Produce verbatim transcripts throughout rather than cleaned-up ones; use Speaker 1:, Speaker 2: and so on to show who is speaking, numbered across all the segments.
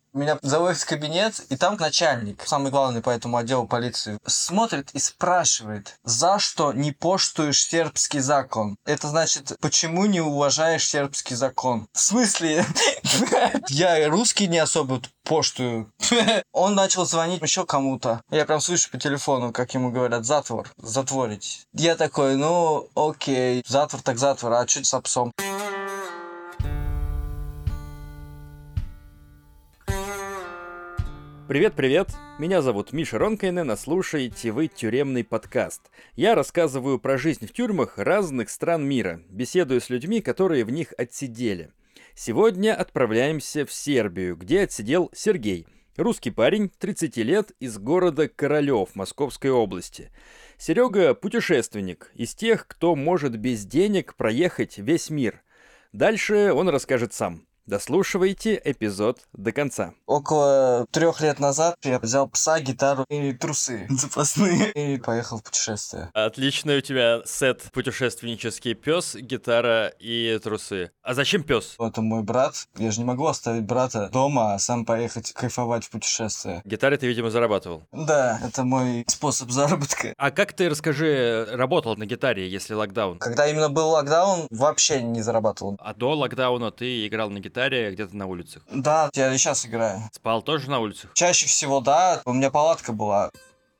Speaker 1: Меня заводят в кабинет, и там начальник, самый главный по этому отделу полиции, смотрит и спрашивает, за что не поштуешь сербский закон? Это значит, почему не уважаешь сербский закон? В смысле? Я русский не особо поштую. Он начал звонить еще кому-то. Я прям слышу по телефону, как ему говорят, затвор, затворить. Я такой, ну, окей, затвор так затвор, а что с псом?
Speaker 2: Привет-привет, меня зовут Миша Ронкайнен, а слушаете вы тюремный подкаст. Я рассказываю про жизнь в тюрьмах разных стран мира, беседую с людьми, которые в них отсидели. Сегодня отправляемся в Сербию, где отсидел Сергей, русский парень, тридцати лет, из города Королёв Московской области. Серега – путешественник, из тех, кто может без денег проехать весь мир. Дальше он расскажет сам. Дослушивайте эпизод до конца.
Speaker 1: Около трех лет назад я взял пса, гитару и трусы запасные и поехал в путешествие.
Speaker 2: Отличный у тебя сет: путешественнический пес, гитара и трусы. А зачем пес?
Speaker 1: Это мой брат. Я же не могу оставить брата дома, а сам поехать кайфовать в путешествие.
Speaker 2: Гитаре ты, видимо, зарабатывал.
Speaker 1: Да, это мой способ заработка.
Speaker 2: А как ты, расскажи, работал на гитаре, если локдаун?
Speaker 1: Когда именно был локдаун, вообще не зарабатывал.
Speaker 2: А до локдауна ты играл на гитаре где-то на улицах?
Speaker 1: Да, я и сейчас играю.
Speaker 2: Спал тоже на улицах?
Speaker 1: Чаще всего, да. У меня палатка была.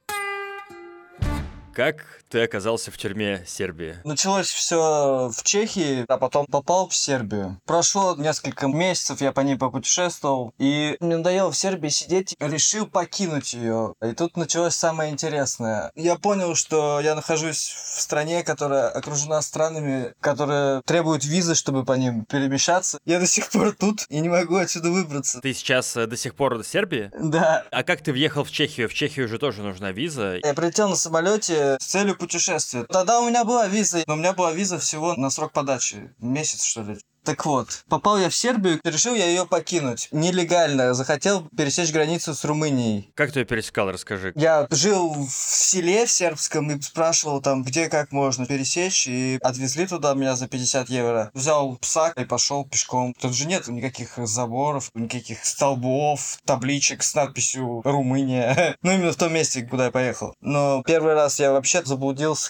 Speaker 2: Как ты оказался в тюрьме Сербии?
Speaker 1: Началось все в Чехии, а потом попал в Сербию. Прошло несколько месяцев, я по ней попутешествовал, и мне надоело в Сербии сидеть, решил покинуть ее. И тут началось самое интересное. Я понял, что я нахожусь в стране, которая окружена странами, которые требуют визы, чтобы по ним перемещаться. Я до сих пор тут и не могу отсюда выбраться.
Speaker 2: Ты сейчас э, до сих пор в Сербии?
Speaker 1: Да.
Speaker 2: А как ты въехал в Чехию? В Чехию же тоже нужна виза.
Speaker 1: Я прилетел на самолете с целью путешествия. Тогда у меня была виза, но у меня была виза всего на срок подачи. Месяц, что ли. Так вот, попал я в Сербию, решил я ее покинуть. Нелегально, захотел пересечь границу с Румынией.
Speaker 2: Как ты ее пересекал, расскажи.
Speaker 1: Я жил в селе в сербском и спрашивал там, где как можно пересечь, и отвезли туда меня за пятьдесят евро. Взял пса и пошел пешком. Тут же нет никаких заборов, никаких столбов, табличек с надписью «Румыния». Ну, именно в том месте, куда я поехал. Но первый раз я вообще заблудился.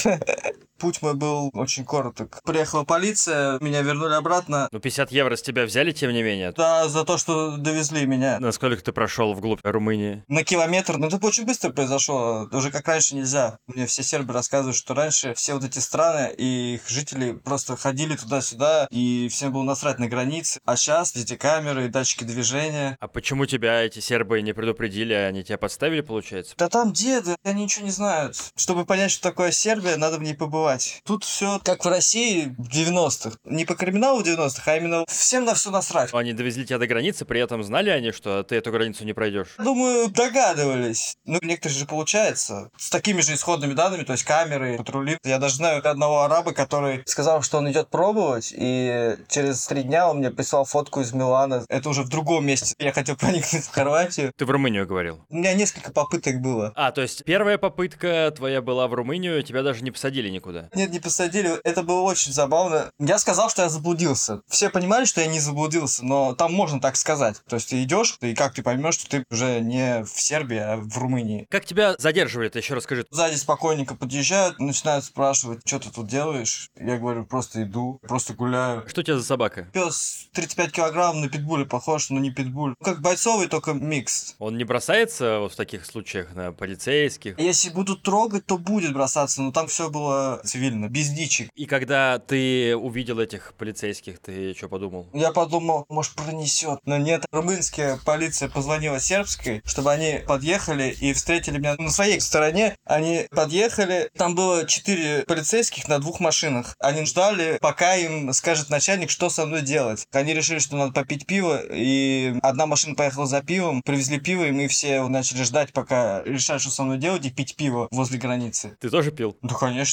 Speaker 1: Путь мой был очень короток. Приехала полиция, меня вернули обратно.
Speaker 2: Ну, пятьдесят евро с тебя взяли, тем не менее?
Speaker 1: Да, за то, что довезли меня.
Speaker 2: Насколько ты прошел вглубь Румынии?
Speaker 1: На километр. Ну, это очень быстро произошло. Уже как раньше нельзя. Мне все сербы рассказывают, что раньше все вот эти страны и их жители просто ходили туда-сюда, и всем было насрать на границе. А сейчас эти камеры и датчики движения.
Speaker 2: А почему тебя эти сербы не предупредили, они тебя подставили, получается?
Speaker 1: Да там деды, они ничего не знают. Чтобы понять, что такое Сербия, надо в ней побывать. Тут все как в России в девяностых. Не по криминалу в девяностых, а именно всем на все насрать.
Speaker 2: Они довезли тебя до границы, при этом знали они, что ты эту границу не пройдешь?
Speaker 1: Думаю, догадывались. Ну, некоторые же получается. С такими же исходными данными, то есть камеры, патрули. Я даже знаю одного араба, который сказал, что он идет пробовать, и через три дня он мне прислал фотку из Милана. Это уже в другом месте. Я хотел проникнуть в Хорватию.
Speaker 2: Ты в Румынию говорил?
Speaker 1: У меня несколько попыток было.
Speaker 2: А, то есть первая попытка твоя была в Румынию, тебя даже не посадили никуда?
Speaker 1: Нет, не посадили. Это было очень забавно. Я сказал, что я заблудился. Все понимали, что я не заблудился, но там можно так сказать. То есть ты идешь, и как ты поймешь, что ты уже не в Сербии, а в Румынии.
Speaker 2: Как тебя задерживали, ты еще расскажи.
Speaker 1: Сзади спокойненько подъезжают, начинают спрашивать, что ты тут делаешь. Я говорю, просто иду, просто гуляю.
Speaker 2: Что у тебя за собака?
Speaker 1: Пес тридцать пять килограмм, на питбуля похож, но не питбуль. Как бойцовый, только микс.
Speaker 2: Он не бросается вот в таких случаях на полицейских?
Speaker 1: Если будут трогать, то будет бросаться, но там все было цивильно, без дичек.
Speaker 2: И когда ты увидел этих полицейских, ты что подумал?
Speaker 1: Я подумал, может, пронесет. Но нет, румынская полиция позвонила сербской, чтобы они подъехали и встретили меня на своей стороне. Они подъехали, там было четыре полицейских на двух машинах. Они ждали, пока им скажет начальник, что со мной делать. Они решили, что надо попить пиво, и одна машина поехала за пивом, привезли пиво, и мы все начали ждать, пока решают, что со мной делать, и пить пиво возле границы.
Speaker 2: Ты тоже пил?
Speaker 1: Да, конечно.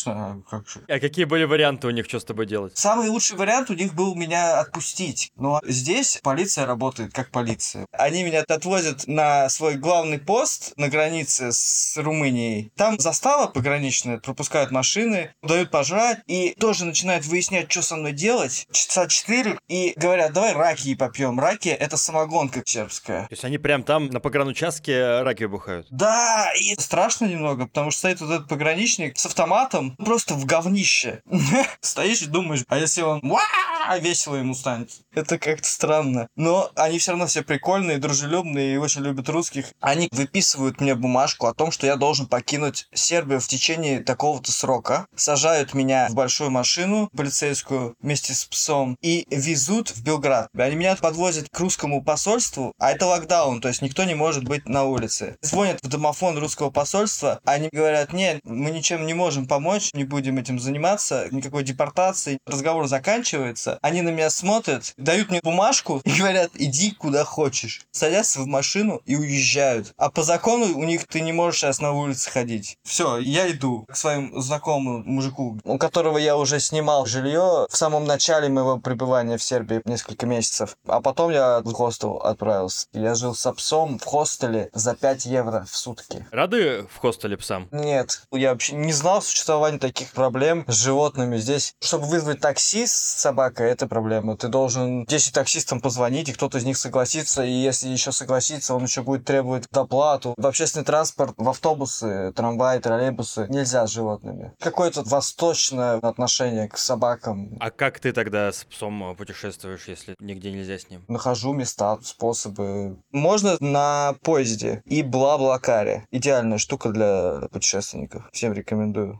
Speaker 1: Ну, как же.
Speaker 2: А какие были варианты у них, что с тобой делать?
Speaker 1: Самый лучший вариант у них был меня отпустить. Но здесь полиция работает как полиция. Они меня отвозят на свой главный пост на границе с Румынией. Там застава пограничная, пропускают машины, дают пожрать и тоже начинают выяснять, что со мной делать. Часа четыре и говорят, давай ракии попьем. Ракия — это самогонка сербская.
Speaker 2: То есть они прям там на погранучастке раки бухают?
Speaker 1: Да, и страшно немного, потому что стоит вот этот пограничник с автоматом просто в говнище. Стоишь и думаешь, а если он «Уа!» весело ему станет? Это как-то странно. Но они все равно все прикольные, дружелюбные и очень любят русских. Они выписывают мне бумажку о том, что я должен покинуть Сербию в течение такого-то срока. Сажают меня в большую машину полицейскую вместе с псом и везут в Белград. Они меня подвозят к русскому посольству, а это локдаун, то есть никто не может быть на улице. Звонят в домофон русского посольства, они говорят, нет, мы ничем не можем помочь, не будем этим заниматься, никакой депортации. Разговор заканчивается, они на меня смотрят, дают мне бумажку и говорят, иди куда хочешь. Садятся в машину и уезжают. А по закону у них ты не можешь сейчас на улице ходить. Все, я иду к своему знакомому мужику, у которого я уже снимал жилье в самом начале моего пребывания в Сербии несколько месяцев. А потом я в хостел отправился. Я жил с псом в хостеле за пять евро в сутки.
Speaker 2: Рады в хостеле псам?
Speaker 1: Нет, я вообще не знал существования таких проблем с животными здесь. Чтобы вызвать такси с собакой, это проблема. Ты должен десять таксистам позвонить, и кто-то из них согласится, и если еще согласится, он еще будет требовать доплату. В общественный транспорт, в автобусы, трамваи, троллейбусы нельзя с животными. Какое-то восточное отношение к собакам.
Speaker 2: А как ты тогда с псом путешествуешь, если нигде нельзя с ним?
Speaker 1: Нахожу места, способы. Можно на поезде и Блаблакаре. Идеальная штука для путешественников. Всем рекомендую.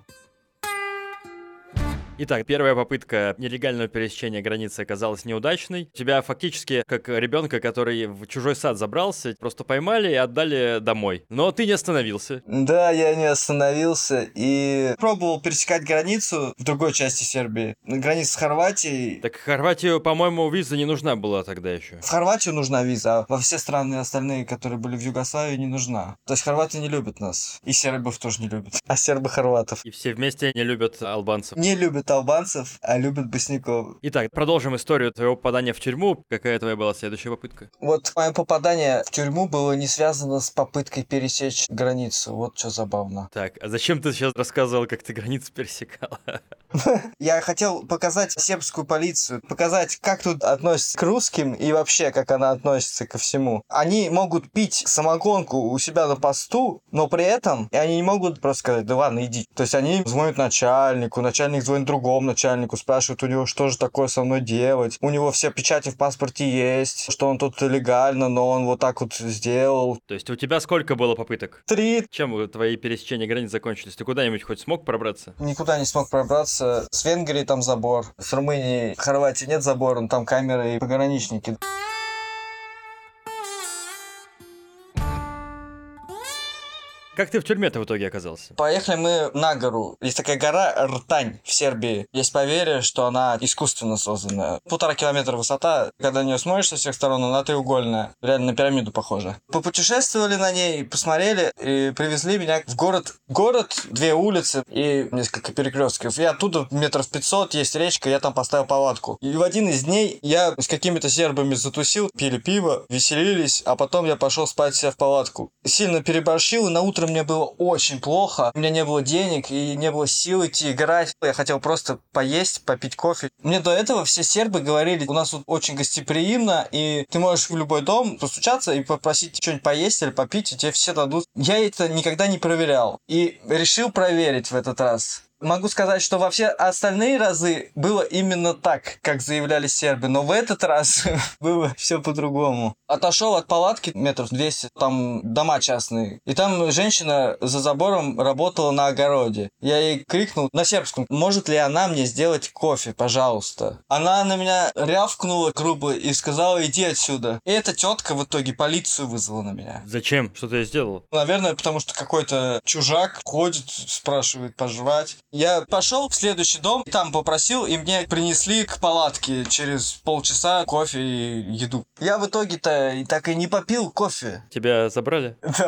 Speaker 2: Итак, первая попытка нелегального пересечения границы оказалась неудачной. Тебя фактически, как ребенка, который в чужой сад забрался, просто поймали и отдали домой. Но ты не остановился.
Speaker 1: Да, я не остановился и пробовал пересекать границу в другой части Сербии. Граница с Хорватией.
Speaker 2: Так Хорватию, по-моему, виза не нужна была тогда еще.
Speaker 1: В Хорватию нужна виза, а во все страны остальные, которые были в Югославии, не нужна. То есть хорваты не любят нас. И сербов тоже не любят. А сербы хорватов.
Speaker 2: И все вместе не любят албанцев.
Speaker 1: Не любят албанцев, а любят босняков.
Speaker 2: Итак, продолжим историю твоего попадания в тюрьму. Какая твоя была следующая попытка?
Speaker 1: Вот мое попадание в тюрьму было не связано с попыткой пересечь границу. Вот что забавно.
Speaker 2: Так, а зачем ты сейчас рассказывал, как ты границу пересекал?
Speaker 1: Я хотел показать сербскую полицию, показать, как тут относятся к русским и вообще, как она относится ко всему. Они могут пить самогонку у себя на посту, но при этом они не могут просто сказать, да ладно, иди. То есть они звонят начальнику, начальник звонит другому начальнику, спрашивают у него, что же такое со мной делать. У него все печати в паспорте есть, что он тут легально, но он вот так вот сделал.
Speaker 2: То есть у тебя сколько было попыток?
Speaker 1: Три.
Speaker 2: Чем твои пересечения границ закончились? Ты куда-нибудь хоть смог пробраться?
Speaker 1: Никуда не смог пробраться. С Венгрией там забор, с Румынией, Хорватии нет забора, но там камеры и пограничники.
Speaker 2: Как ты в тюрьме-то в итоге оказался?
Speaker 1: Поехали мы на гору. Есть такая гора Ртань в Сербии. Есть поверье, что она искусственно созданная. Полтора километра высота. Когда на нее смотришь со всех сторон, она треугольная. Реально на пирамиду похожа. Попутешествовали на ней, посмотрели и привезли меня в город. Город, две улицы и несколько перекрестков. И оттуда метров пятьсот есть речка, я там поставил палатку. И в один из дней я с какими-то сербами затусил, пили пиво, веселились, а потом я пошел спать себе в палатку. Сильно переборщил, и на утро мне было очень плохо. У меня не было денег и не было сил идти играть. Я хотел просто поесть, попить кофе. Мне до этого все сербы говорили, у нас тут очень гостеприимно, и ты можешь в любой дом постучаться и попросить что-нибудь поесть или попить, и тебе все дадут. Я это никогда не проверял. И решил проверить в этот раз. Могу сказать, что во все остальные разы было именно так, как заявляли сербы, но в этот раз было все по-другому. Отошел от палатки метров двести, там дома частные, и там женщина за забором работала на огороде. Я ей крикнул на сербском, может ли она мне сделать кофе, пожалуйста. Она на меня рявкнула грубо и сказала, иди отсюда. И эта тетка в итоге полицию вызвала на меня.
Speaker 2: Зачем? Что ты сделал?
Speaker 1: Наверное, потому что какой-то чужак ходит, спрашивает пожрать. Я пошел в следующий дом, там попросил, и мне принесли к палатке через полчаса кофе и еду. Я в итоге-то так и не попил кофе.
Speaker 2: Тебя забрали?
Speaker 1: Да.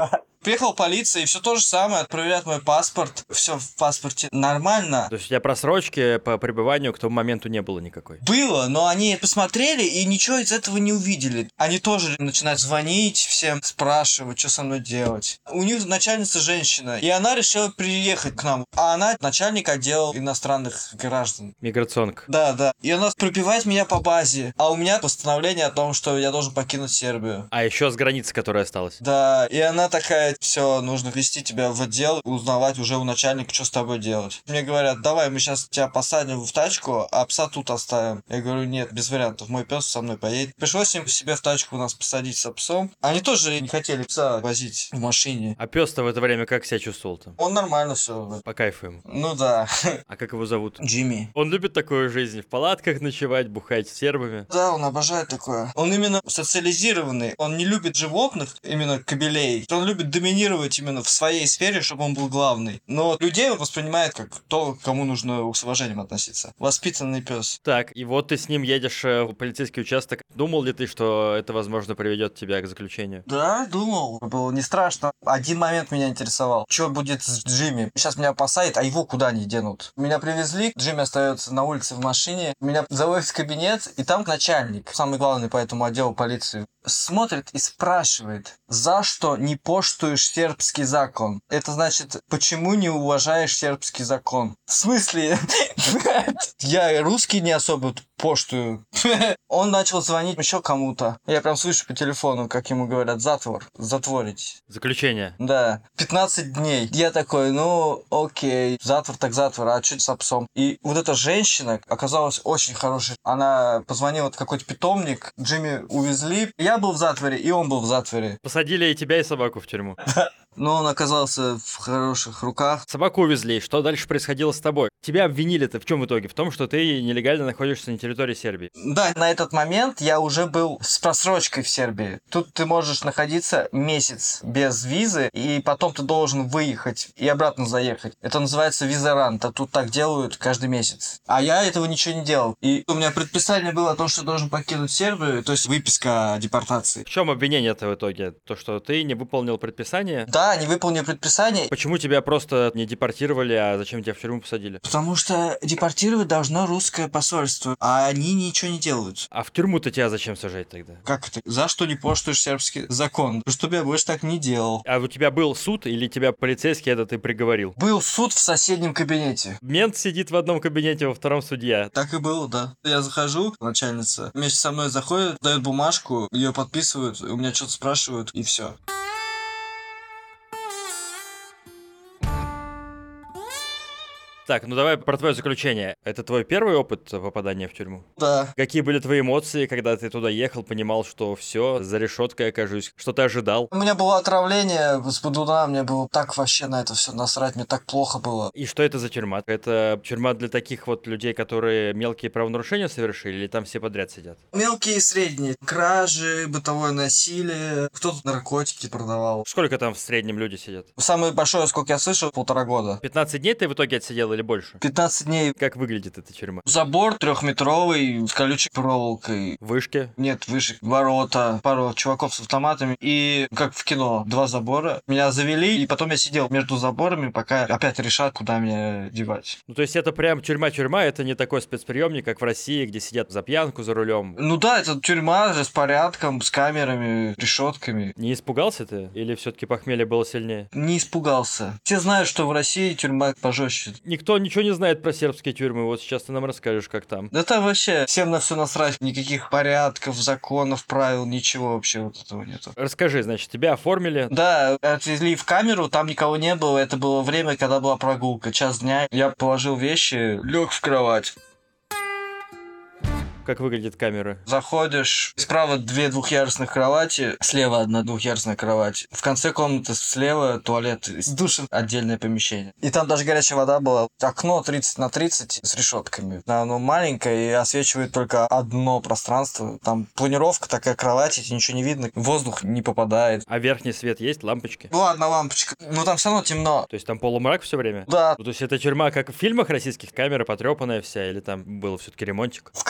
Speaker 1: Приехала полиция, и все то же самое, проверяют мой паспорт. Все в паспорте нормально.
Speaker 2: То есть у тебя просрочки по пребыванию к тому моменту не было никакой?
Speaker 1: Было, но они посмотрели и ничего из этого не увидели. Они тоже начинают звонить всем, спрашивать, что со мной делать. У них начальница женщина, и она решила приехать к нам. А она начальник отдела иностранных граждан.
Speaker 2: Миграционка.
Speaker 1: Да, да. И она пробивает меня по базе. А у меня постановление о том, что я должен покинуть Сербию.
Speaker 2: А еще с границы, которая осталась.
Speaker 1: Да, и она такая: все, нужно вести тебя в отдел, узнавать уже у начальника, что с тобой делать. Мне говорят: давай, мы сейчас тебя посадим в тачку, а пса тут оставим. Я говорю: нет, без вариантов, мой пес со мной поедет. Пришлось им себе в тачку нас посадить со псом. Они тоже не хотели пса возить в машине.
Speaker 2: А пес-то в это время как себя чувствовал-то?
Speaker 1: Он нормально все.
Speaker 2: По кайфу ему.
Speaker 1: Ну да.
Speaker 2: А как его зовут?
Speaker 1: Джимми.
Speaker 2: Он любит такую жизнь, в палатках ночевать, бухать с сербами.
Speaker 1: Да, он обожает такое. Он именно социализированный. Он не любит животных, именно кобелей. Он любит доминировать именно в своей сфере, чтобы он был главный. Но людей он воспринимает как то, кому нужно с уважением относиться. Воспитанный пес.
Speaker 2: Так, и вот ты с ним едешь э, в полицейский участок. Думал ли ты, что это, возможно, приведет тебя к заключению?
Speaker 1: Да, думал. Было не страшно. Один момент меня интересовал. Что будет с Джимми? Сейчас меня посадят, а его куда они денут? Меня привезли, Джимми остается на улице в машине. Меня заводят в кабинет, и там начальник, самый главный по этому отделу полиции, смотрит и спрашивает: за что не поштуешь сербский закон? Это значит, почему не уважаешь сербский закон? В смысле? Я русский не особо поштую. Он начал звонить еще кому-то. Я прям слышу по телефону, как ему говорят: затвор, затворить.
Speaker 2: Заключение.
Speaker 1: Да, пятнадцать дней. Я такой: ну, окей, затвор так затвор, а что с псом? И вот эта женщина оказалась очень хорошей. Она позвонила в какой-то питомник, Джимми увезли. Я был в затворе, и он был в затворе.
Speaker 2: Посадили и тебя, и собаку в тюрьму.
Speaker 1: Но он оказался в хороших руках.
Speaker 2: Собаку увезли. Что дальше происходило с тобой? Тебя обвинили-то в чем в итоге? В том, что ты нелегально находишься на территории Сербии.
Speaker 1: Да, на этот момент я уже был с просрочкой в Сербии. Тут ты можешь находиться месяц без визы, и потом ты должен выехать и обратно заехать. Это называется визарант, а тут так делают каждый месяц. А я этого ничего не делал. И у меня предписание было о том, что я должен покинуть Сербию, то есть выписка о депортации.
Speaker 2: В чем обвинение-то в итоге? То, что ты не выполнил предписание?
Speaker 1: Да, не выполнил предписание.
Speaker 2: Почему тебя просто не депортировали, а зачем тебя в тюрьму посадили?
Speaker 1: Потому что депортировать должно русское посольство, а они ничего не делают.
Speaker 2: А в тюрьму-то тебя зачем сажать тогда?
Speaker 1: Как это? За что не поштуешь сербский закон? Чтобы я больше так не делал.
Speaker 2: А у тебя был суд или тебя полицейский это ты приговорил?
Speaker 1: Был суд в соседнем кабинете.
Speaker 2: Мент сидит в одном кабинете, во втором судья.
Speaker 1: Так и было, да. Я захожу, начальница вместе со мной заходит, дает бумажку, ее подписывают, у меня что-то спрашивают, и все.
Speaker 2: Так, ну давай про твое заключение. Это твой первый опыт попадания в тюрьму?
Speaker 1: Да.
Speaker 2: Какие были твои эмоции, когда ты туда ехал, понимал, что все, за решеткой окажусь? Что ты ожидал?
Speaker 1: У меня было отравление с бодуна, мне было так вообще на это все насрать, мне так плохо было.
Speaker 2: И что это за тюрьма? Это тюрьма для таких вот людей, которые мелкие правонарушения совершили, или там все подряд сидят?
Speaker 1: Мелкие и средние. Кражи, бытовое насилие, кто-то наркотики продавал.
Speaker 2: Сколько там в среднем люди сидят?
Speaker 1: Самое большое, сколько я слышал, полтора года.
Speaker 2: пятнадцать дней ты в итоге отсидел или больше?
Speaker 1: пятнадцать дней.
Speaker 2: Как выглядит эта тюрьма?
Speaker 1: Забор трехметровый с колючей проволокой.
Speaker 2: Вышки?
Speaker 1: Нет, выше ворота, пару чуваков с автоматами и, как в кино, два забора. Меня завели, и потом я сидел между заборами, пока опять решат, куда меня девать.
Speaker 2: Ну, то есть это прям тюрьма-тюрьма, это не такой спецприемник, как в России, где сидят за пьянку за рулем.
Speaker 1: Ну да, это тюрьма с порядком, с камерами, решетками.
Speaker 2: Не испугался ты? Или все-таки похмелье было сильнее?
Speaker 1: Не испугался. Все знают, что в России тюрьма пожестче.
Speaker 2: Никто ничего не знает про сербские тюрьмы, вот сейчас ты нам расскажешь, как там.
Speaker 1: Да там вообще всем на все насрать, никаких порядков, законов, правил, ничего вообще вот этого нету.
Speaker 2: Расскажи, значит, тебя оформили.
Speaker 1: Да, отвезли в камеру, там никого не было, это было время, когда была прогулка, час дня. Я положил вещи, лег в кровать.
Speaker 2: Как выглядит камера?
Speaker 1: Заходишь, справа две двухъярусных кровати, слева одна двухъярусная кровать. В конце комнаты слева туалет, с душем отдельное помещение. И там даже горячая вода была. Окно тридцать на тридцать с решетками. Оно маленькое и освечивает только одно пространство. Там планировка такая, кровать, и ничего не видно, воздух не попадает.
Speaker 2: А верхний свет есть, лампочки?
Speaker 1: Была одна лампочка, но там все равно темно.
Speaker 2: То есть там полумрак все время?
Speaker 1: Да.
Speaker 2: Ну, то есть это тюрьма, как в фильмах российских, камера потрепанная вся, или там был все-таки ремонтик?
Speaker 1: В коридоре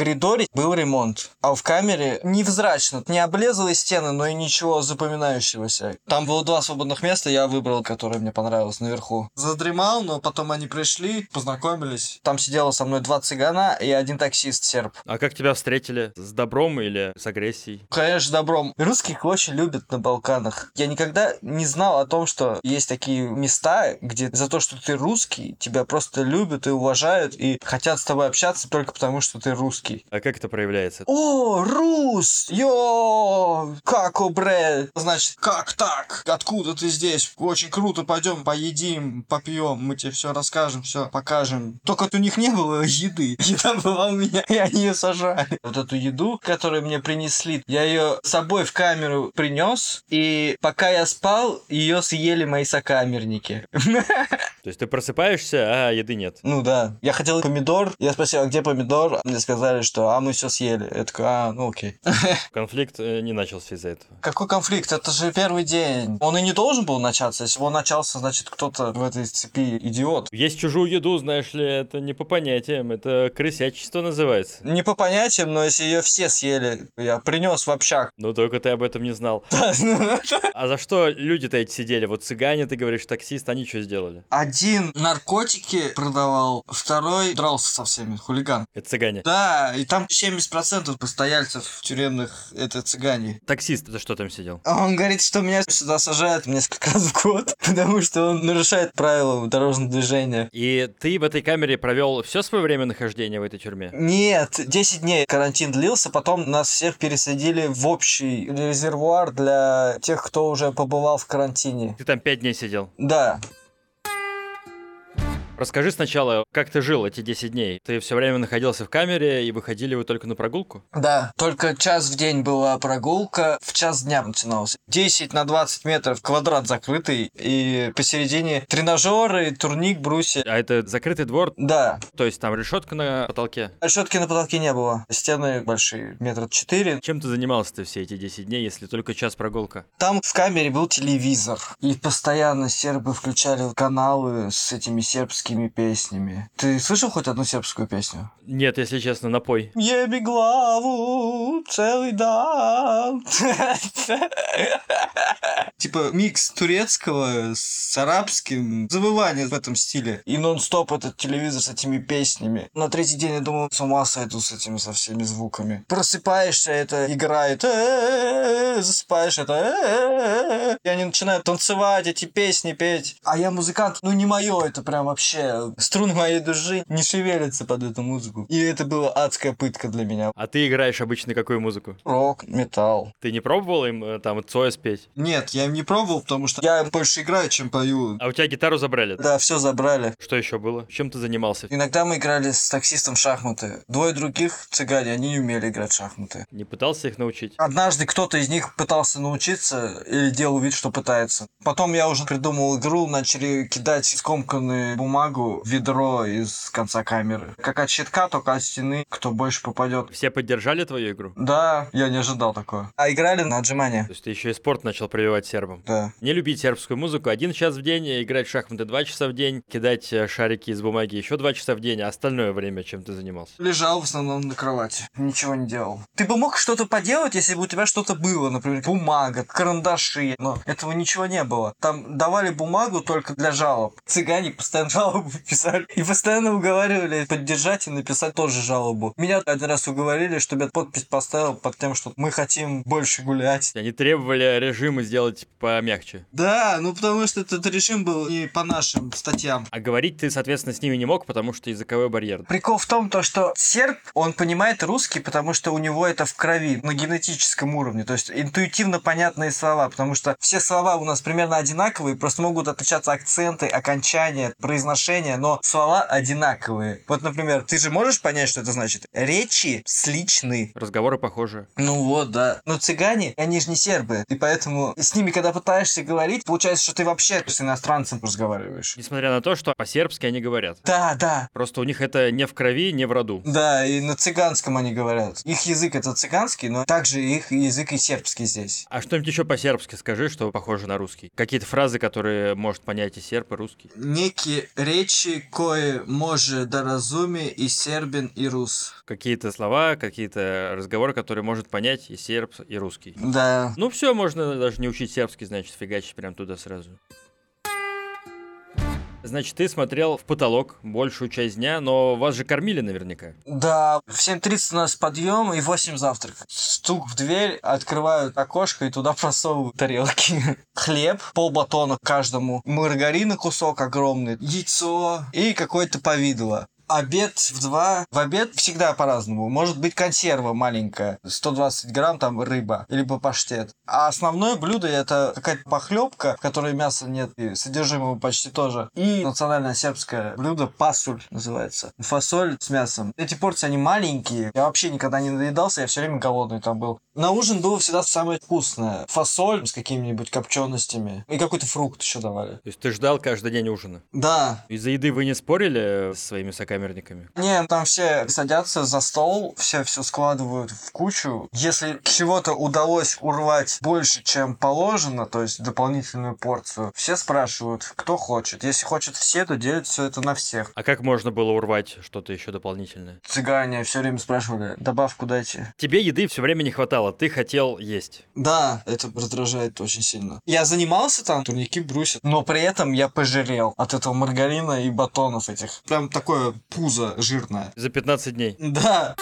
Speaker 1: камере был ремонт, а в камере невзрачно, не облезлые стены, но и ничего запоминающегося. Там было два свободных места, я выбрал, которое мне понравилось, наверху. Задремал, но потом они пришли, познакомились. Там сидело со мной два цыгана и один таксист серб.
Speaker 2: А как тебя встретили? С добром или с агрессией?
Speaker 1: Конечно, добром. Русских очень любят на Балканах. Я никогда не знал о том, что есть такие места, где за то, что ты русский, тебя просто любят и уважают, и хотят с тобой общаться только потому, что ты русский.
Speaker 2: А как это проявляется?
Speaker 1: О, рус! Йо! Как бре? Значит, как так? Откуда ты здесь? Очень круто, пойдем поедим, попьем, мы тебе все расскажем, все покажем. Только у них не было еды. Еда была у меня, и они ее сожрали. Вот эту еду, которую мне принесли, я ее с собой в камеру принес, и пока я спал, ее съели мои сокамерники.
Speaker 2: То есть ты просыпаешься, а еды нет?
Speaker 1: Ну да. Я хотел помидор, я спросил, а где помидор? Мне сказали, что а мы все съели. Я такой, а, ну окей.
Speaker 2: Конфликт э, не начался из-за этого.
Speaker 1: Какой конфликт? Это же первый день. Он и не должен был начаться. Если бы он начался, значит, кто-то в этой цепи идиот.
Speaker 2: Есть чужую еду, знаешь ли, это не по понятиям, это крысячество называется.
Speaker 1: Не по понятиям, но если ее все съели, я принес в общак.
Speaker 2: Ну только ты об этом не знал. А за что люди-то эти сидели? Вот цыгане, ты говоришь, таксист, они что сделали?
Speaker 1: Один наркотики продавал, второй дрался со всеми, хулиган.
Speaker 2: Это цыгане.
Speaker 1: Да, и там семьдесят процентов постояльцев тюремных — это цыгане.
Speaker 2: Таксист, за что там сидел?
Speaker 1: А он говорит, что меня сюда сажают несколько раз в год, потому что он нарушает правила дорожного движения.
Speaker 2: И ты в этой камере провел все свое время нахождения в этой тюрьме?
Speaker 1: Нет, десять дней карантин длился, потом нас всех пересадили в общий резервуар для тех, кто уже побывал в карантине.
Speaker 2: Ты там пять дней сидел?
Speaker 1: Да.
Speaker 2: Расскажи сначала, как ты жил эти десять дней? Ты все время находился в камере, и выходили вы только на прогулку?
Speaker 1: Да, только час в день была прогулка, в час дня начиналась. десять на двадцать метров, квадрат закрытый, и посередине тренажеры, турник, брусья.
Speaker 2: А это закрытый двор?
Speaker 1: Да.
Speaker 2: То есть там решетка на потолке?
Speaker 1: Решетки на потолке не было. Стены большие, метра четыре.
Speaker 2: Чем ты занимался-то все эти десять дней, если только час прогулка?
Speaker 1: Там в камере был телевизор, и постоянно сербы включали каналы с этими сербскими песнями. Ты слышал хоть одну сербскую песню?
Speaker 2: Нет, если честно, напой.
Speaker 1: Еби главу целый дан. Типа микс турецкого с арабским, завывание в этом стиле. И нон-стоп этот телевизор с этими песнями. На третий день я думал, с ума сойду с этими, со всеми звуками. Просыпаешься, это играет, засыпаешь, это и они начинают танцевать, эти песни петь. А я музыкант, ну не мое это прям вообще. Струны моей души не шевелятся под эту музыку. И это была адская пытка для меня.
Speaker 2: А ты играешь обычно какую музыку?
Speaker 1: Рок, металл.
Speaker 2: Ты не пробовал им э, там Цоя спеть?
Speaker 1: Нет, я им не пробовал, потому что я больше играю, чем пою.
Speaker 2: А у тебя гитару забрали?
Speaker 1: Да, все забрали.
Speaker 2: Что еще было? Чем ты занимался?
Speaker 1: Иногда мы играли с таксистом в шахматы. Двое других цыгане, они не умели играть в шахматы.
Speaker 2: Не пытался их научить?
Speaker 1: Однажды кто-то из них пытался научиться или делал вид, что пытается. Потом я уже придумал игру, начали кидать скомканную бумагу в ведро из конца камеры. Как от щитка, только от стены, кто больше попадет.
Speaker 2: Все поддержали твою игру?
Speaker 1: Да, я не ожидал такого. А играли на отжимания.
Speaker 2: То есть ты еще и спорт начал прививать сербам?
Speaker 1: Да.
Speaker 2: Не любить сербскую музыку один час в день, играть в шахматы два часа в день, кидать э, шарики из бумаги еще два часа в день, а остальное время чем ты занимался?
Speaker 1: Лежал в основном на кровати. Ничего не делал. Ты бы мог что-то поделать, если бы у тебя что-то было, например, бумага, карандаши. Но этого ничего не было. Там давали бумагу только для жалоб. Цыгане постоянно жалобы писали. И постоянно уговаривали поддержать и написать тоже жалобу. Меня один раз уговорили, чтобы я подпись поставил под тем, что мы хотим больше гулять.
Speaker 2: Они требовали режимы сделать помягче.
Speaker 1: Да, ну потому что этот режим был не по нашим статьям.
Speaker 2: А говорить ты, соответственно, с ними не мог, потому что языковой барьер.
Speaker 1: Прикол в том, то, что серб, он понимает русский, потому что у него это в крови, на генетическом уровне. То есть интуитивно понятные слова, потому что все слова у нас примерно одинаковые, просто могут отличаться акценты, окончания, произношения, но слова одинаковые. Вот, например, ты же можешь понять, что это значит? Речи сличны.
Speaker 2: Разговоры похожи.
Speaker 1: Ну вот, да. Но цыгане, они же не сербы, и поэтому с ними когда пытаешься говорить, получается, что ты вообще с иностранцем разговариваешь.
Speaker 2: Несмотря на то, что по-сербски они говорят.
Speaker 1: Да, да.
Speaker 2: Просто у них это не в крови, не в роду.
Speaker 1: Да, и на цыганском они говорят. Их язык это цыганский, но также их язык и сербский здесь.
Speaker 2: А что-нибудь еще по-сербски скажи, что похоже на русский. Какие-то фразы, которые может понять и серб, и русский.
Speaker 1: Некие речи, кое може да разуме и сербин, и рус.
Speaker 2: Какие-то слова, какие-то разговоры, которые может понять и серб, и русский.
Speaker 1: Да.
Speaker 2: Ну все, можно даже не учить сербский, значит, фигачить прям туда сразу. Значит, ты смотрел в потолок большую часть дня, но вас же кормили наверняка.
Speaker 1: Да, в семь тридцать у нас подъем и в восемь завтрак. Стук в дверь, открывают окошко и туда просовывают тарелки. Хлеб, полбатона каждому, маргарина кусок огромный, яйцо и какое-то повидло. Обед в два. В обед всегда по-разному. Может быть консерва маленькая, сто двадцать грамм, там рыба, либо паштет. А основное блюдо это какая-то похлебка, в которой мяса нет и содержимого почти тоже. И национальное сербское блюдо пасуль называется. Фасоль с мясом. Эти порции, они маленькие. Я вообще никогда не наедался, я все время голодный там был. На ужин было всегда самое вкусное. Фасоль с какими-нибудь копченостями. И какой-то фрукт еще давали.
Speaker 2: То есть ты ждал каждый день ужина?
Speaker 1: Да.
Speaker 2: Из-за еды вы не спорили с своими сокамерниками?
Speaker 1: Не, там все садятся за стол, все все складывают в кучу. Если чего-то удалось урвать больше, чем положено, то есть дополнительную порцию, все спрашивают, кто хочет. Если хочет все, то делят все это на всех.
Speaker 2: А как можно было урвать что-то еще дополнительное?
Speaker 1: Цыгане все время спрашивали, добавку дайте.
Speaker 2: Тебе еды все время не хватало, ты хотел есть.
Speaker 1: Да, это раздражает очень сильно. Я занимался там, турники брусья, но при этом я пожалел от этого маргарина и батонов этих. Прям такое пузо жирное.
Speaker 2: За пятнадцать дней.
Speaker 1: Да.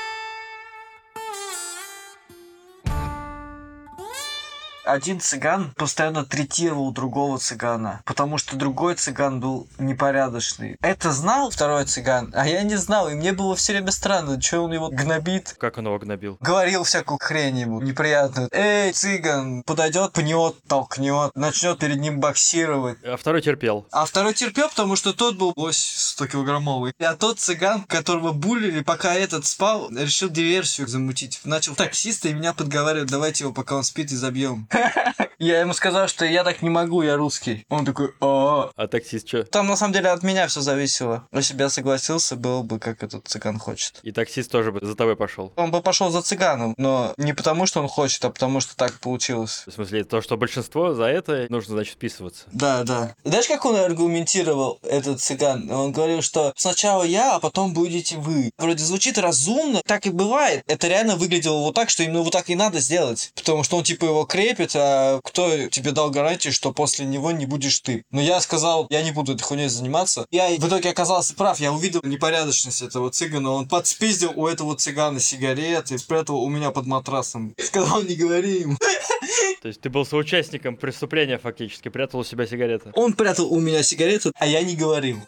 Speaker 1: Один цыган постоянно третировал другого цыгана, потому что другой цыган был непорядочный. Это знал второй цыган, а я не знал, и мне было все время странно, что он его гнобит.
Speaker 2: Как он его гнобил?
Speaker 1: Говорил всякую хрень ему неприятную. Эй, цыган, подойдет, пнет, толкнет, начнет перед ним боксировать.
Speaker 2: А второй терпел.
Speaker 1: А второй терпел, потому что тот был лось сто-килограммовый. А тот цыган, которого булили, пока этот спал, решил диверсию замутить. Начал таксиста и меня подговаривать, давайте его, пока он спит, изобьем. Я ему сказал, что я так не могу, я русский. Он такой, о.
Speaker 2: А таксист что?
Speaker 1: Там на самом деле от меня все зависело. Если бы я согласился, было бы как этот цыган хочет.
Speaker 2: И таксист тоже бы за тобой пошел.
Speaker 1: Он бы пошел за цыганом, но не потому, что он хочет, а потому, что так получилось.
Speaker 2: В смысле, то, что большинство, за это нужно, значит, вписываться.
Speaker 1: Да, да. Знаешь, как он аргументировал, этот цыган? Он говорил, что сначала я, а потом будете вы. Вроде звучит разумно, так и бывает. Это реально выглядело вот так, что именно вот так и надо сделать. Потому что он типа его крепит, а кто тебе дал гарантию, что после него не будешь ты? Но я сказал, я не буду этой хуйней заниматься. Я в итоге оказался прав, я увидел непорядочность этого цыгана. Он подспиздил у этого цыгана сигареты и спрятал у меня под матрасом. Сказал, не говори ему.
Speaker 2: То есть ты был соучастником преступления фактически, прятал у себя сигареты.
Speaker 1: Он прятал у меня сигарету, а я не говорил.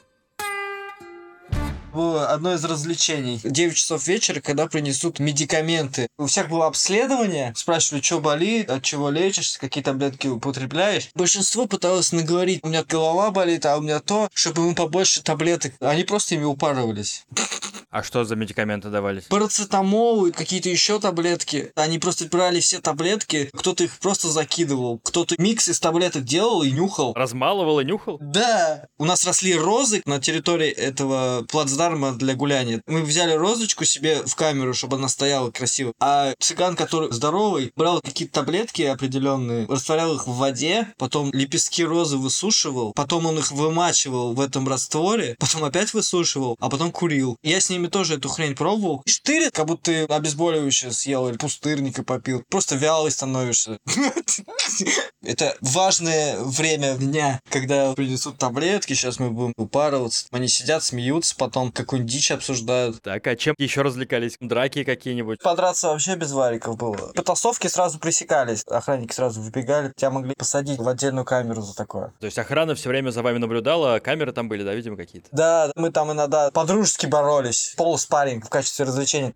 Speaker 1: Было одно из развлечений. девять часов вечера, когда принесут медикаменты. У всех было обследование. Спрашивали, что болит, от чего лечишься, какие таблетки употребляешь. Большинство пыталось наговорить, у меня голова болит, а у меня то, чтобы ему побольше таблеток. Они просто ими упарывались.
Speaker 2: А что за медикаменты давались?
Speaker 1: Парацетамол и какие-то еще таблетки. Они просто брали все таблетки, кто-то их просто закидывал, кто-то микс из таблеток делал и нюхал.
Speaker 2: Размалывал и нюхал?
Speaker 1: Да. У нас росли розы на территории этого плацдарма для гуляния. Мы взяли розочку себе в камеру, чтобы она стояла красиво. А цыган, который здоровый, брал какие-то таблетки определенные, растворял их в воде, потом лепестки розы высушивал, потом он их вымачивал в этом растворе, потом опять высушивал, а потом курил. Я с ними тоже эту хрень пробовал. Штырит, как будто ты обезболивающее съел или пустырника попил. Просто вялый становишься. Это важное время дня, когда принесут таблетки, сейчас мы будем упарываться. Они сидят, смеются, потом какую-нибудь дичь обсуждают.
Speaker 2: Так, а чем еще развлекались? Драки какие-нибудь?
Speaker 1: Подраться вообще без вариков было. Потасовки сразу пресекались. Охранники сразу выбегали. Тебя могли посадить в отдельную камеру за такое.
Speaker 2: То есть охрана все время за вами наблюдала, а камеры там были, да, видимо, какие-то?
Speaker 1: Да, мы там иногда по-дружески боролись. Полуспарринг в качестве развлечения.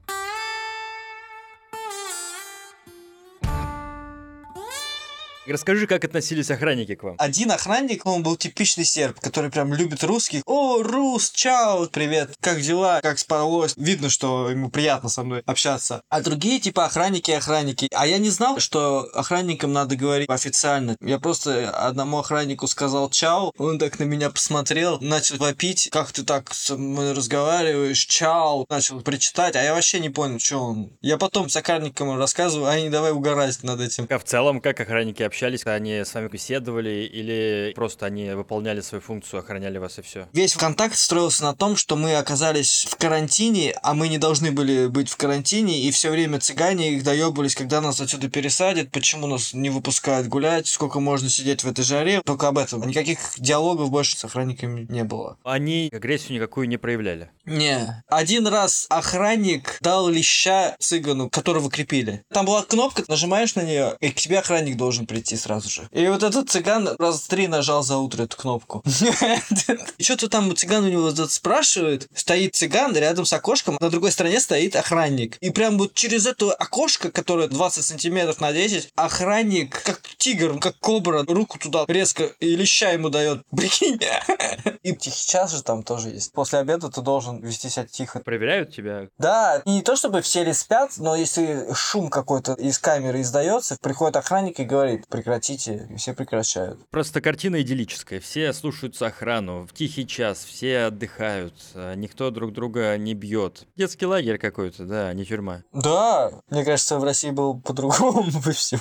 Speaker 2: Расскажи, как относились охранники к вам?
Speaker 1: Один охранник, он был типичный серб, который прям любит русских. О, рус, чао, привет, как дела, как спалось. Видно, что ему приятно со мной общаться. А другие типа охранники, охранники. А я не знал, что охранникам надо говорить официально. Я просто одному охраннику сказал чао, он так на меня посмотрел, начал вопить, как ты так со мной разговариваешь, чао, начал причитать, а я вообще не понял, что он. Я потом с охранникам рассказываю, а они давай угорать над этим.
Speaker 2: А в целом, как охранники общались? Они с вами беседовали или просто они выполняли свою функцию, охраняли вас и все?
Speaker 1: Весь контакт строился на том, что мы оказались в карантине, а мы не должны были быть в карантине, и все время цыгане их доебывались, когда нас отсюда пересадят, почему нас не выпускают гулять, сколько можно сидеть в этой жаре. Только об этом. Никаких диалогов больше с охранниками не было.
Speaker 2: Они агрессию никакую не проявляли?
Speaker 1: Не. Один раз охранник дал леща цыгану, которого крепили. Там была кнопка, нажимаешь на нее, и к тебе охранник должен прийти сразу же. И вот этот цыган раз три нажал за утро эту кнопку. И что-то там цыган у него спрашивает. Стоит цыган рядом с окошком, на другой стороне стоит охранник. И прям вот через это окошко, которое двадцать сантиметров на десять, охранник, как тигр, как кобра, руку туда резко и леща ему дает. Прикинь. И тихий час же там тоже есть. После обеда ты должен вести себя тихо.
Speaker 2: Проверяют тебя?
Speaker 1: Да, и не то чтобы все ли спят, но если шум какой-то из камеры издается, приходит охранник и говорит, прекратите, и все прекращают.
Speaker 2: Просто картина идиллическая. Все слушаются охрану, в тихий час, все отдыхают, никто друг друга не бьет. Детский лагерь какой-то, да, не тюрьма.
Speaker 1: Да, мне кажется, в России было по-другому бы все.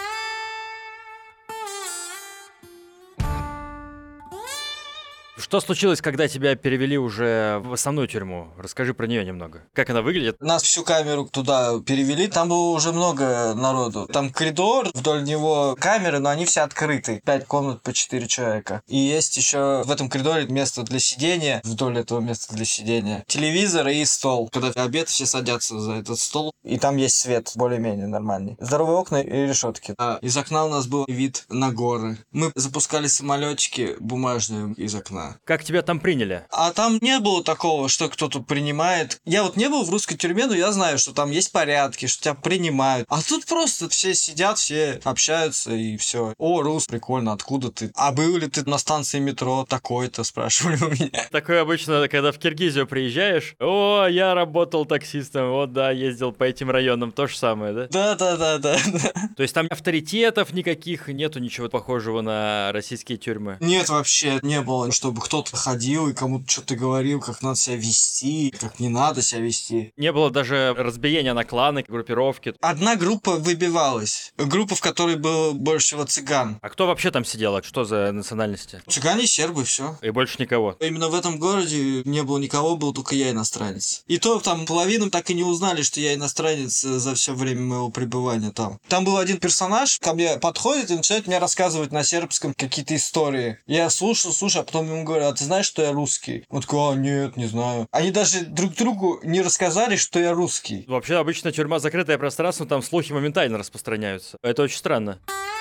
Speaker 2: Что случилось, когда тебя перевели уже в основную тюрьму? Расскажи про нее немного. Как она выглядит?
Speaker 1: Нас всю камеру туда перевели, там было уже много народу. Там коридор, вдоль него камеры, но они все открыты. Пять комнат по четыре человека. И есть еще в этом коридоре место для сидения, вдоль этого места для сидения. Телевизор и стол. Когда обед, все садятся за этот стол, и там есть свет, более-менее нормальный. Здоровые окна и решетки. А из окна у нас был вид на горы. Мы запускали самолетики бумажные из окна.
Speaker 2: Как тебя там приняли?
Speaker 1: А там не было такого, что кто-то принимает. Я вот не был в русской тюрьме, но я знаю, что там есть порядки, что тебя принимают. А тут просто все сидят, все общаются и все. О, Рус, прикольно, откуда ты? А был ли ты на станции метро такой-то, спрашивали у меня.
Speaker 2: Такое обычно, когда в Киргизию приезжаешь. О, я работал таксистом, вот да, ездил по этим районам, то же самое, да?
Speaker 1: Да-да-да-да.
Speaker 2: То есть там авторитетов никаких, нету ничего похожего на российские тюрьмы?
Speaker 1: Нет, вообще не было, чтобы кто-то ходил и кому-то что-то говорил, как надо себя вести, как не надо себя вести.
Speaker 2: Не было даже разбиения на кланы, группировки?
Speaker 1: Одна группа выбивалась. Группа, в которой было больше всего цыган.
Speaker 2: А кто вообще там сидел? Что за национальности?
Speaker 1: Цыгане, сербы, все.
Speaker 2: И больше никого?
Speaker 1: Именно в этом городе не было никого, был только я иностранец. И то там половину так и не узнали, что я иностранец за все время моего пребывания там. Там был один персонаж, ко мне подходит и начинает мне рассказывать на сербском какие-то истории. Я слушал, слушал, а потом ему говорю, а ты знаешь, что я русский? Он такой, а нет, не знаю. Они даже друг другу не рассказали, что я русский.
Speaker 2: Вообще, обычно тюрьма закрытое пространство, там слухи моментально распространяются. Это очень странно.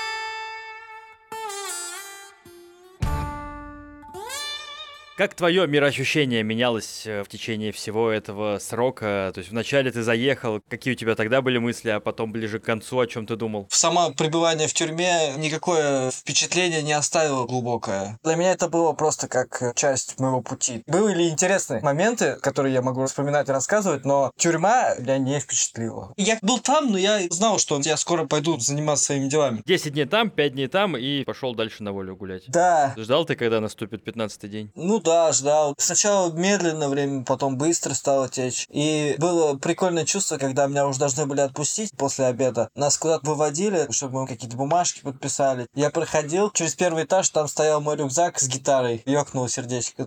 Speaker 2: Как твое мироощущение менялось в течение всего этого срока? То есть вначале ты заехал, какие у тебя тогда были мысли, а потом ближе к концу о чем ты думал?
Speaker 1: Само пребывание в тюрьме никакое впечатление не оставило глубокое. Для меня это было просто как часть моего пути. Были интересные моменты, которые я могу вспоминать и рассказывать, но тюрьма меня не впечатлила. Я был там, но я знал, что я скоро пойду заниматься своими делами.
Speaker 2: десять дней там, пять дней там и пошел дальше на волю гулять.
Speaker 1: Да.
Speaker 2: Ждал ты, когда наступит пятнадцатый день?
Speaker 1: Ну да, ждал. Сначала медленно время, потом быстро стало течь. И было прикольное чувство, когда меня уже должны были отпустить после обеда. Нас куда-то выводили, чтобы мы какие-то бумажки подписали. Я проходил через первый этаж, там стоял мой рюкзак с гитарой. Ёкнуло сердечко.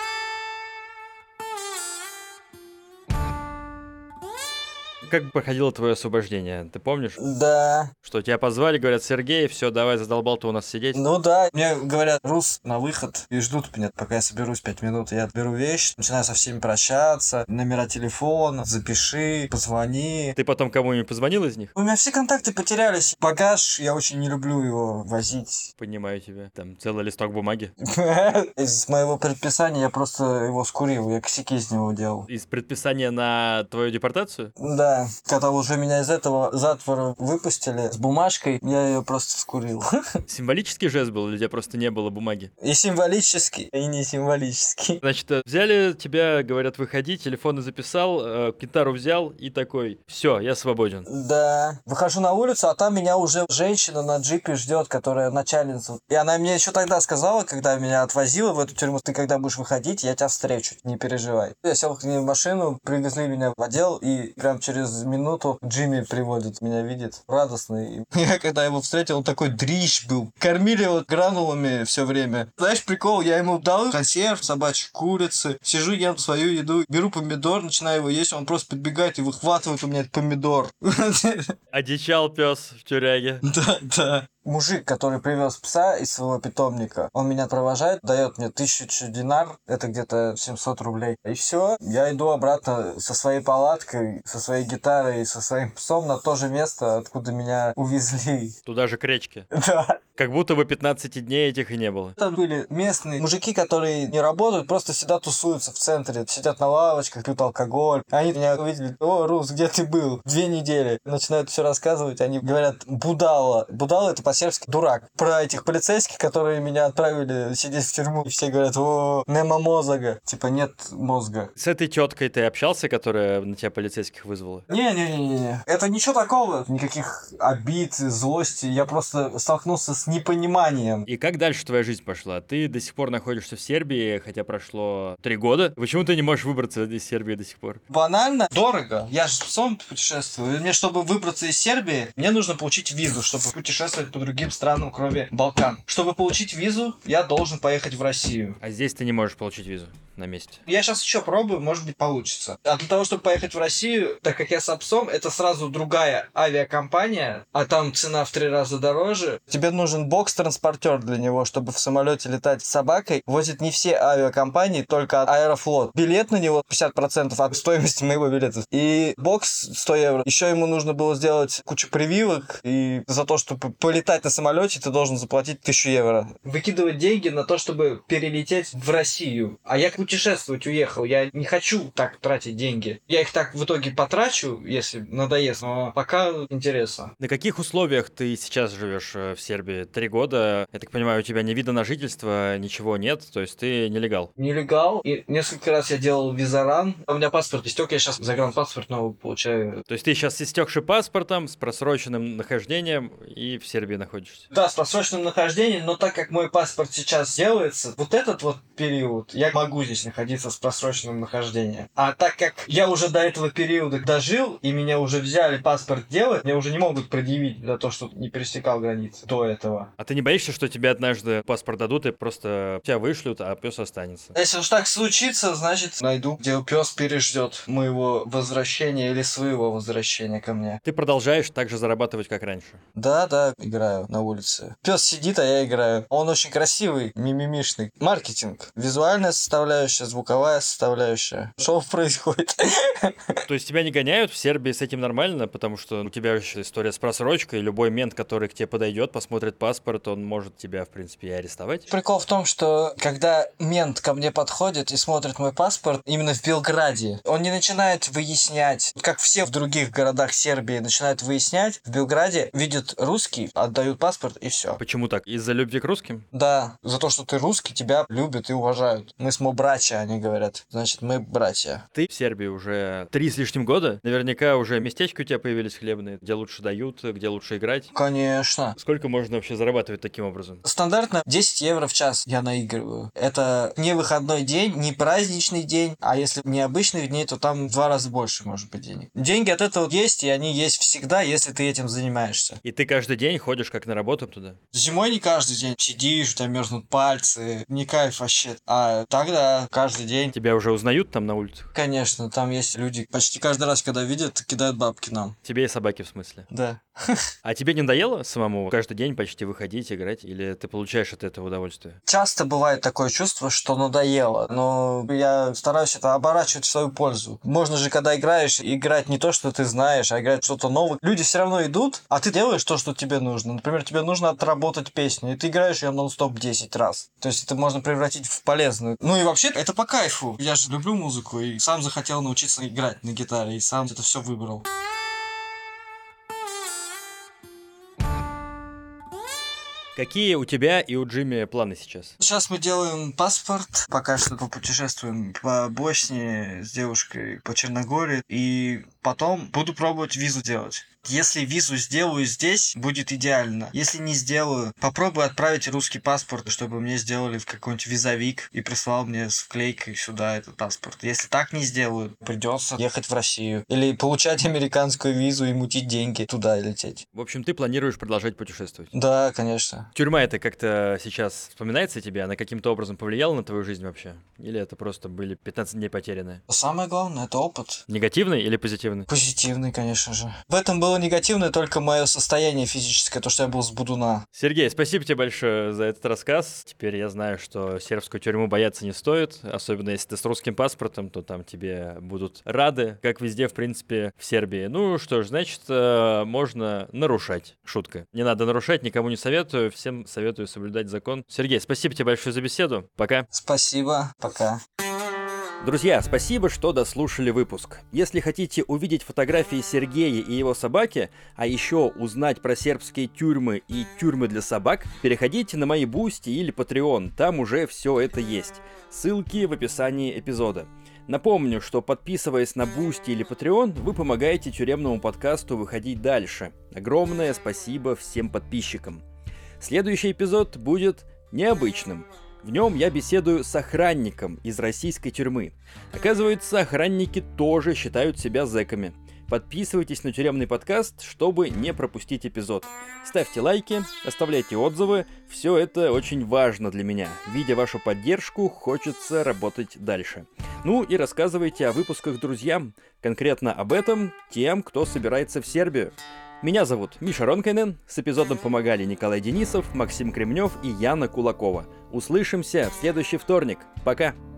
Speaker 2: Как проходило твое освобождение, ты помнишь?
Speaker 1: Да.
Speaker 2: Что тебя позвали, говорят, Сергей, все, давай, задолбал ты у нас сидеть.
Speaker 1: Ну да, мне говорят, Рус, на выход, и ждут меня, пока я соберусь пять минут. Я беру вещи, начинаю со всеми прощаться, номера телефона, запиши, позвони.
Speaker 2: Ты потом кому-нибудь позвонил из них?
Speaker 1: У меня все контакты потерялись. Багаж, я очень не люблю его возить.
Speaker 2: Понимаю тебя. Там целый листок бумаги.
Speaker 1: Из моего предписания я просто его скурил, я косяки из него делал.
Speaker 2: Из предписания на твою депортацию?
Speaker 1: Да. Да. Когда уже меня из этого затвора выпустили с бумажкой, я ее просто скурил.
Speaker 2: Символический жест был, или у тебя просто не было бумаги?
Speaker 1: И символический, и не символический.
Speaker 2: Значит, э, взяли тебя, говорят, выходи, телефон записал, э, гитару взял и такой, все, я свободен.
Speaker 1: Да. Выхожу на улицу, а там меня уже женщина на джипе ждет, которая начальница. И она мне еще тогда сказала, когда меня отвозила в эту тюрьму, ты когда будешь выходить, я тебя встречу, не переживай. Я сел к ней в машину, привезли меня в отдел, и прям через минуту Джимми приводит, меня видит, радостный. И я когда его встретил, он такой дрищ был. Кормили его гранулами все время. Знаешь, прикол, я ему дал консерв, собачьи курицы, сижу, ем свою еду, беру помидор, начинаю его есть, он просто подбегает и выхватывает у меня этот помидор.
Speaker 2: Одичал пес в тюряге.
Speaker 1: Да, да. Мужик, который привез пса из своего питомника, он меня провожает, дает мне тысячу динар, это где-то семьсот рублей. И все, я иду обратно со своей палаткой, со своей гитарой и со своим псом на то же место, откуда меня увезли.
Speaker 2: Туда же к речке.
Speaker 1: Да.
Speaker 2: Как будто бы пятнадцати дней этих и не было.
Speaker 1: Там были местные мужики, которые не работают, просто всегда тусуются в центре, сидят на лавочках, пьют алкоголь. Они меня увидели: о, Рус, где ты был? Две недели. Начинают все рассказывать, они говорят: Будала. Будала — это по-сербски дурак. Про этих полицейских, которые меня отправили сидеть в тюрьму. И все говорят: о, нема мозга. Типа нет мозга.
Speaker 2: С этой теткой ты общался, которая на тебя полицейских вызвала?
Speaker 1: Не-не-не-не. Это ничего такого. Никаких обид, злости. Я просто столкнулся с непониманием.
Speaker 2: И как дальше твоя жизнь пошла? Ты до сих пор находишься в Сербии, хотя прошло три года. Почему ты не можешь выбраться из Сербии до сих пор?
Speaker 1: Банально дорого. Я же с псом путешествую. И мне, чтобы выбраться из Сербии, мне нужно получить визу, чтобы путешествовать по другим странам, кроме Балкан. Чтобы получить визу, я должен поехать в Россию.
Speaker 2: А здесь ты не можешь получить визу на месте.
Speaker 1: Я сейчас еще пробую, может быть, получится. А для того, чтобы поехать в Россию, так как я с псом, это сразу другая авиакомпания, а там цена в три раза дороже. Тебе нужен бокс-транспортер для него, чтобы в самолете летать с собакой. Возят не все авиакомпании, только Аэрофлот. Билет на него пятьдесят процентов от стоимости моего билета. И бокс сто евро. Еще ему нужно было сделать кучу прививок. И за то, чтобы полетать на самолете, ты должен заплатить тысячу евро. Выкидывать деньги на то, чтобы перелететь в Россию. А я путешествовать уехал. Я не хочу так тратить деньги. Я их так в итоге потрачу, если надоест. Но пока интересно.
Speaker 2: На каких условиях ты сейчас живешь в Сербии? Три года. Я так понимаю, у тебя ни вида на жительство, ничего нет. То есть ты нелегал.
Speaker 1: Нелегал. И несколько раз я делал визаран. У меня паспорт истек, я сейчас загранпаспорт новый получаю.
Speaker 2: То есть ты сейчас с истекшим паспортом, с просроченным нахождением и в Сербии находишься?
Speaker 1: Да, с просроченным нахождением, но так как мой паспорт сейчас делается, вот этот вот период, я могу здесь находиться с просроченным нахождением. А так как я уже до этого периода дожил, и меня уже взяли паспорт делать, мне уже не могут предъявить за то, что не пересекал границы до этого.
Speaker 2: А ты не боишься, что тебе однажды паспорт дадут и просто тебя вышлют, а пес останется?
Speaker 1: Если уж так случится, значит, найду, где пес переждет моего возвращения или своего возвращения ко мне.
Speaker 2: Ты продолжаешь так же зарабатывать, как раньше?
Speaker 1: Да, да, играю на улице. Пес сидит, а я играю. Он очень красивый, мимимишный. Маркетинг. Визуальная составляющая, звуковая составляющая. Что происходит?
Speaker 2: То есть тебя не гоняют в Сербии, с этим нормально? Потому что у тебя еще история с просрочкой. Любой мент, который к тебе подойдет, посмотрит паспорт, он может тебя, в принципе, и арестовать.
Speaker 1: Прикол в том, что когда мент ко мне подходит и смотрит мой паспорт именно в Белграде, он не начинает выяснять, как все в других городах Сербии начинают выяснять. В Белграде видят русский, отдают паспорт и все.
Speaker 2: Почему так? Из-за любви к русским?
Speaker 1: Да, за то, что ты русский, тебя любят и уважают. Мы с братья, они говорят. Значит, мы братья.
Speaker 2: Ты в Сербии уже три с лишним года. Наверняка уже местечки у тебя появились хлебные, где лучше дают, где лучше играть.
Speaker 1: Конечно.
Speaker 2: Сколько можно вообще зарабатывать таким образом?
Speaker 1: Стандартно десять евро в час я наигрываю. Это не выходной день, не праздничный день, а если не обычных дней, то там в два раза больше может быть денег. Деньги от этого есть, и они есть всегда, если ты этим занимаешься.
Speaker 2: И ты каждый день ходишь как на работу туда?
Speaker 1: Зимой не каждый день. Сидишь, у тебя мерзнут пальцы. Не кайф вообще. А тогда каждый день.
Speaker 2: Тебя уже узнают там на улицах?
Speaker 1: Конечно, там есть люди, почти каждый раз, когда видят, кидают бабки нам.
Speaker 2: Тебе и собаки, в смысле?
Speaker 1: Да.
Speaker 2: А тебе не надоело самому каждый день почти выходить, играть? Или ты получаешь от этого удовольствие?
Speaker 1: Часто бывает такое чувство, что надоело, но я стараюсь это оборачивать в свою пользу. Можно же, когда играешь, играть не то, что ты знаешь, а играть что-то новое. Люди все равно идут, а ты делаешь то, что тебе нужно. Например, тебе нужно отработать песню, и ты играешь ее нон-стоп десять раз. То есть это можно превратить в полезную. Ну и вообще, это по кайфу. Я же люблю музыку и сам захотел научиться играть на гитаре, и сам это все выбрал.
Speaker 2: Какие у тебя и у Джимми планы сейчас?
Speaker 1: Сейчас мы делаем паспорт. Пока что попутешествуем по Боснии с девушкой, по Черногории. И потом буду пробовать визу делать. Если визу сделаю здесь, будет идеально. Если не сделаю, попробую отправить русский паспорт, чтобы мне сделали в какой-нибудь визовик и прислал мне с вклейкой сюда этот паспорт. Если так не сделаю, придется ехать в Россию. Или получать американскую визу и мутить деньги туда и лететь.
Speaker 2: В общем, ты планируешь продолжать путешествовать?
Speaker 1: Да, конечно.
Speaker 2: Тюрьма это как-то сейчас вспоминается тебе? Она каким-то образом повлияла на твою жизнь вообще? Или это просто были пятнадцать дней потерянные?
Speaker 1: Самое главное — это опыт.
Speaker 2: Негативный или позитивный?
Speaker 1: Позитивный, конечно же. В этом было негативное только мое состояние физическое, то, что я был с будуна.
Speaker 2: Сергей, спасибо тебе большое за этот рассказ. Теперь я знаю, что сербскую тюрьму бояться не стоит, особенно если ты с русским паспортом, то там тебе будут рады, как везде, в принципе, в Сербии. Ну что ж, значит, можно нарушать. Шутка. Не надо нарушать, никому не советую, всем советую соблюдать закон. Сергей, спасибо тебе большое за беседу. Пока.
Speaker 1: Спасибо, пока.
Speaker 2: Друзья, спасибо, что дослушали выпуск. Если хотите увидеть фотографии Сергея и его собаки, а еще узнать про сербские тюрьмы и тюрьмы для собак, переходите на мои Бусти или Patreon, там уже все это есть. Ссылки в описании эпизода. Напомню, что подписываясь на Бусти или Patreon, вы помогаете тюремному подкасту выходить дальше. Огромное спасибо всем подписчикам. Следующий эпизод будет необычным. В нем я беседую с охранником из российской тюрьмы. Оказывается, охранники тоже считают себя зэками. Подписывайтесь на тюремный подкаст, чтобы не пропустить эпизод. Ставьте лайки, оставляйте отзывы. Все это очень важно для меня. Видя вашу поддержку, хочется работать дальше. Ну и рассказывайте о выпусках друзьям. Конкретно об этом тем, кто собирается в Сербию. Меня зовут Миша Ронкайнен. С эпизодом помогали Николай Денисов, Максим Кремнев и Яна Кулакова. Услышимся в следующий вторник. Пока!